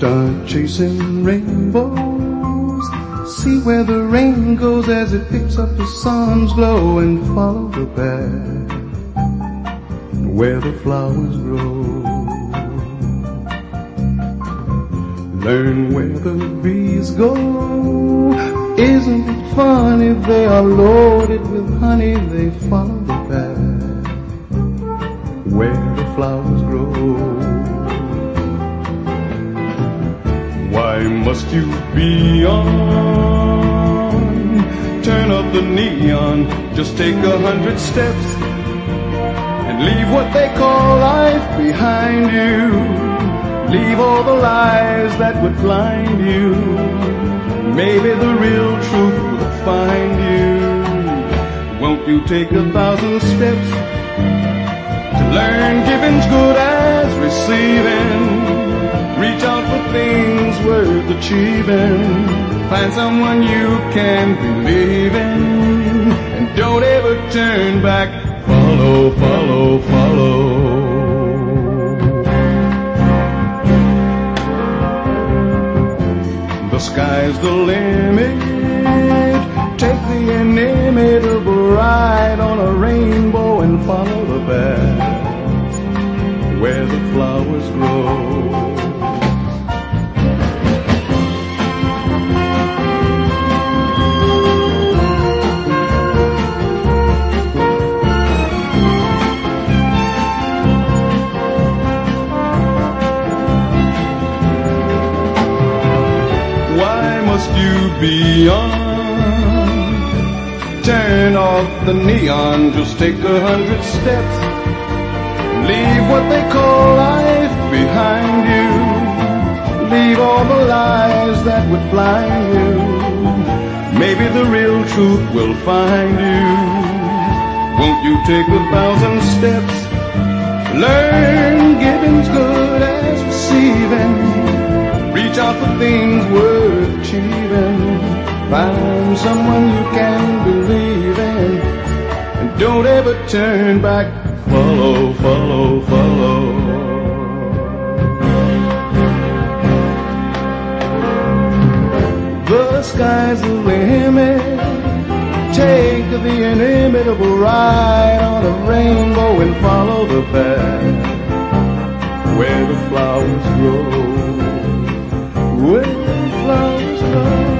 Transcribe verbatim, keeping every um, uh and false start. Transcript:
Start chasing rainbows. See where the rain goes as it picks up the sun's glow, and follow the path where the flowers grow. Learn where the bees go. Isn't it funny? They are loaded with honey. They follow the path where the flowers grow. Why must you be on? Turn up the neon. Just take a hundred steps and leave what they call life behind you. Leave all the lies that would blind you. Maybe the real truth will find you. Won't you take a thousand steps to learn giving's good as receiving? Reach out for things worth achieving. Find someone you can believe in, and don't ever turn back. Follow, follow, follow. The sky's the limit. Take the inimitable ride on a rainbow and follow the path where the flowers grow. You be on. Turn off the neon. Just take a hundred steps. Leave what they call life behind you. Leave all the lies that would blind you. Maybe the real truth will find you. Won't you take a thousand steps? Learn giving's good as receiving. Reach out for things worth achieving. Find someone you can believe in, and don't ever turn back. Follow, follow, follow. The sky's the limit. Take the inimitable ride on a rainbow and follow the path where the flowers grow. Where the flowers grow.